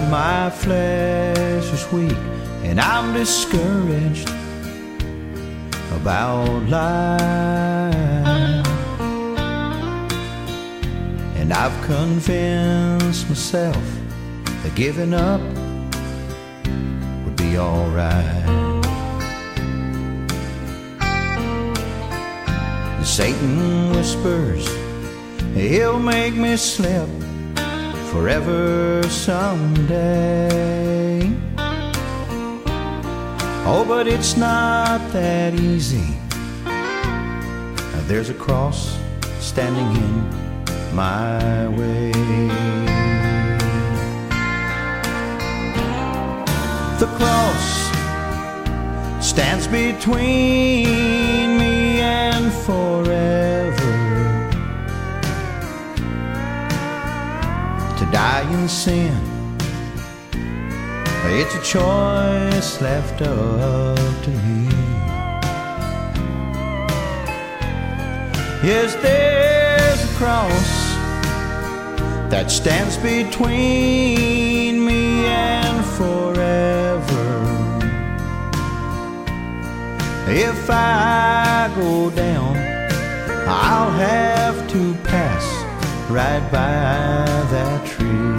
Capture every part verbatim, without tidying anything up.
my flesh is weak and I'm discouraged about life, and I've convinced myself that giving up would be alright. And Satan whispers he'll make me slip forever someday. Oh, but it's not that easy. There's a cross standing in my way. The cross stands between me and forever. To die in sin, it's a choice left up to me. Yes, there's a cross that stands between me and forever. If I go down, I'll have to pass right by that tree.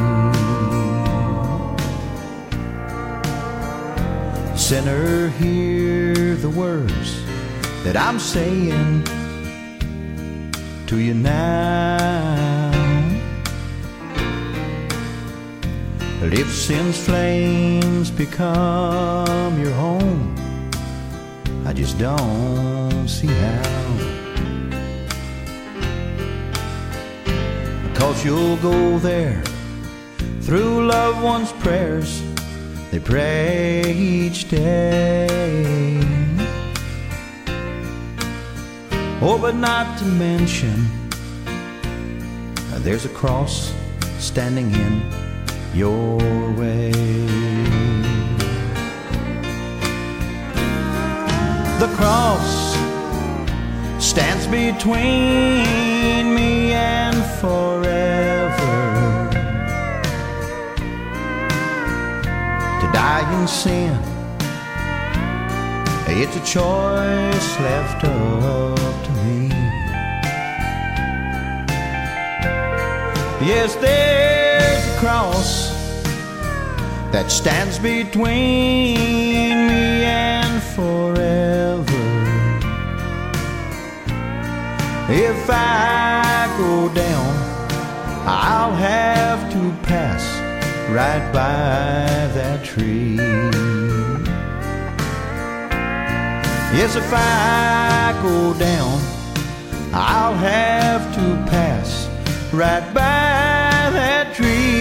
Sinner, hear the words that I'm saying to you now. But if sin's flames become your home, I just don't see how. Because you'll go there through loved ones' prayers. They pray each day. Oh, but not to mention, there's a cross standing in your way. The cross stands between me and forever. To die in sin, it's a choice left up to me. Yes, there's a cross that stands between me and forever. If I go down, I'll have to pass right by that tree. Yes, if I go down, I'll have to pass right by that tree.